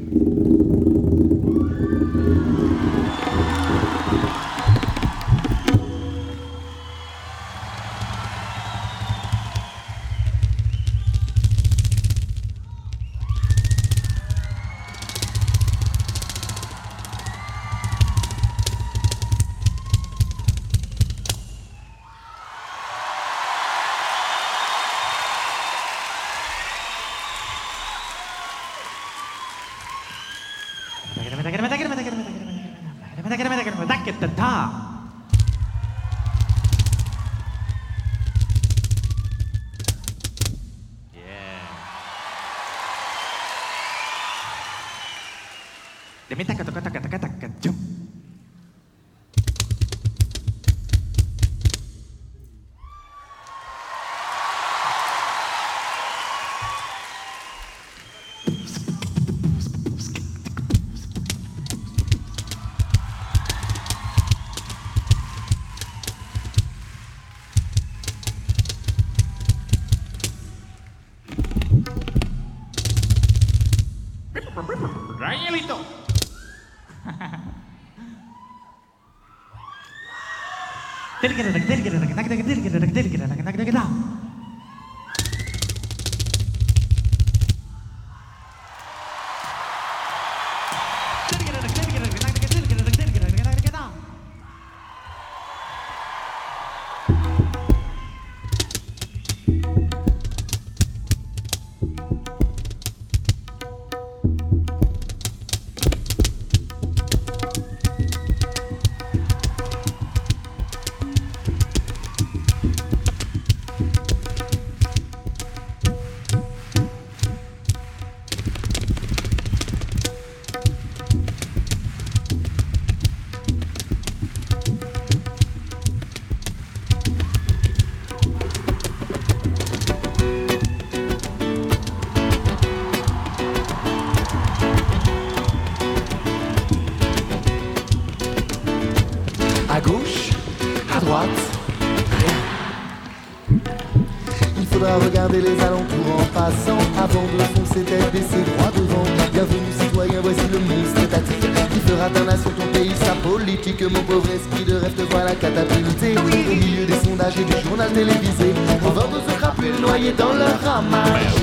Danielito. À gauche, à droite, rien. Il faudra regarder les alentours en passant avant de foncer tête baissée droit devant. Bienvenue citoyen, voici le monstre étatique qui fera ta nation, ton pays, sa politique. Mon pauvre esprit de rêve te voilà catapulté au milieu des sondages et du journal télévisé. On va tous se frapper, noyés dans leur ramage.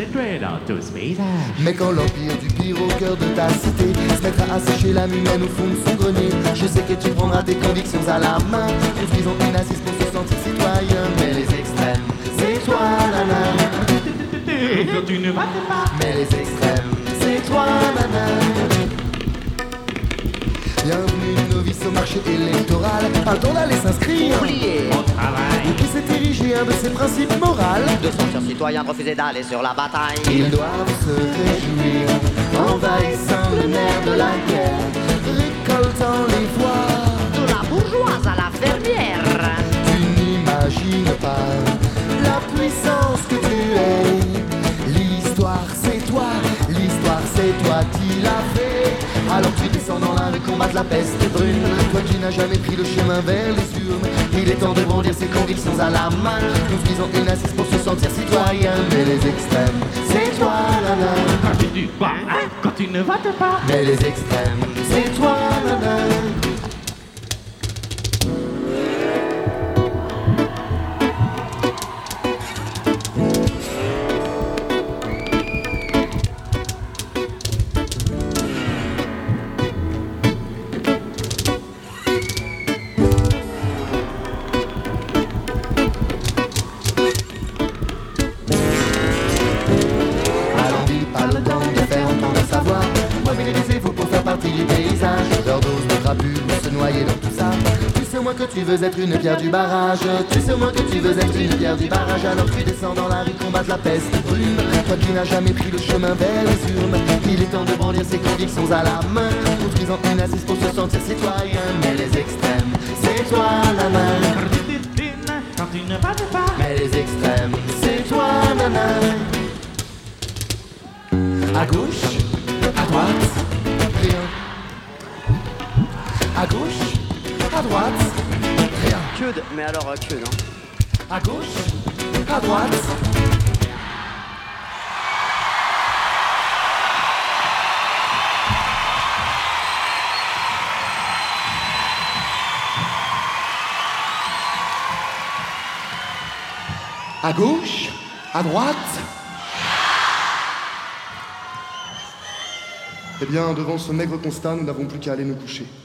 Mais quand l'empire du pire au cœur de ta cité se mettra à sécher l'âme humaine au fond de son grenier, je sais que tu prendras tes convictions à la main, construisons une assise pour se sentir citoyen. Mais les extrêmes, c'est toi nana. Quand tu ne vas pas. Mais les extrêmes, c'est toi nana. Bienvenue novice au marché électoral, pas le temps d'aller s'inscrire. Oubliez mon travail. Et qui s'est érigé un de ses principes moraux De sentir citoyen de refuser d'aller sur la bataille. Ils doivent se réjouir, envahissant le nerf de la guerre, récoltant les voix De la bourgeoise à la fermière. Tu n'imagines pas la puissance que tu es. L'histoire c'est toi qui l'as fait. Alors tu descends dans la rue combattre la peste brune. Toi qui n'as jamais pris le chemin vers les urnes, il est temps de brandir ses convictions à la main. Nous visons une assise pour se sentir citoyen. Mais les extrêmes, c'est toi nana. Quand tu dis pas, hein, quand tu ne vas pas. Mais les extrêmes, c'est toi nana. Que tu veux être une pierre du barrage. Tu sais au moins que tu veux être une pierre du barrage. Alors tu descends dans la rue combattre la peste brune. Toi qui n'as jamais pris le chemin vers les urnes, il est temps de brandir ses convictions à la main, construisant une assise pour se sentir citoyen. Mais les extrêmes, c'est toi la main. Quand tu ne vas pas. Mais les extrêmes, c'est toi nana. À gauche, à droite, rien. À gauche, à droite, rien. Que de... Mais alors, que non. À gauche, à droite. À gauche? À droite? Eh bien, devant ce maigre constat, nous n'avons plus qu'à aller nous coucher.